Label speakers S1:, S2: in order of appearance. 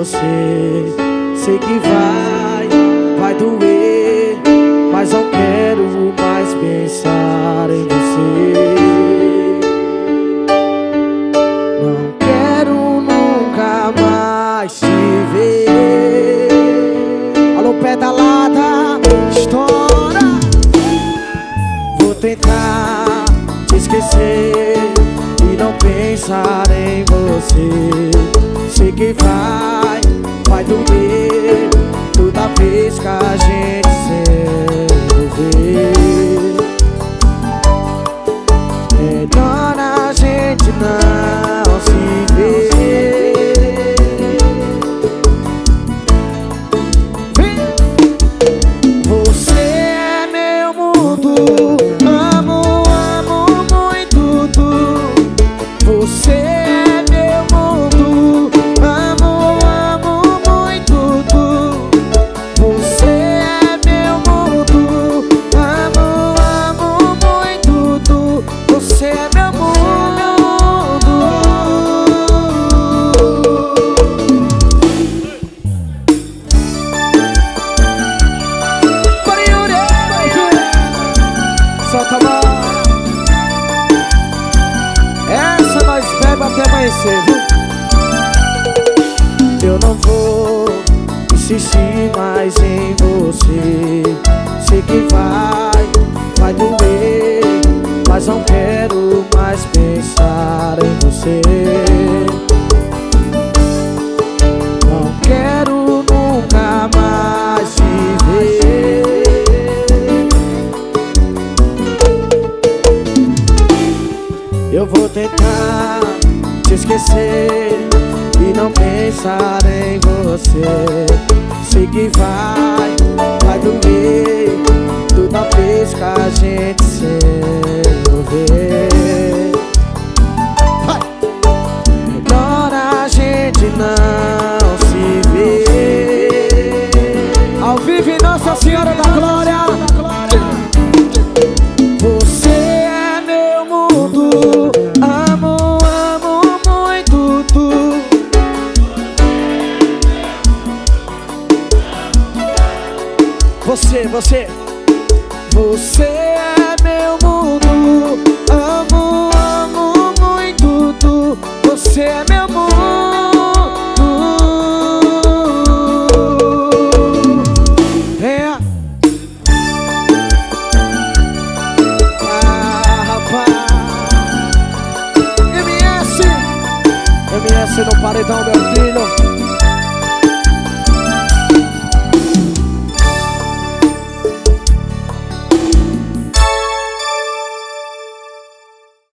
S1: você. Sei que vai doer, mas não quero mais pensar em você. Não quero nunca mais te ver. Alô, pedalada, estoura. Vou tentar te esquecer e não pensar em você. Sei que vai doer toda vez que a gente se envolver. Melhor a gente não se ver. Você é meu mundo, amo muito tu. Você é meu mundo, amo muito tu. Você é meu mundo, amo muito tu. Você é meu mundo. Solta a mão. Essa nós bebe até amanhecer, viu? Eu não vou insistir mais em você. Sei que vai doer, mas não quero mais pensar em você. Não quero nunca mais te ver. Eu vou tentar te esquecer e não pensar em você. Sei que vai doer toda vez que a gente se envolver. Melhor a gente não se ver. Ao vivo em Nossa Senhora da Glória. Você é meu mundo, amo muito tu. Você é meu mundo, amo muito tu. Você é meu mundo. Venha. Rapaz, MS no paredão, meu filho.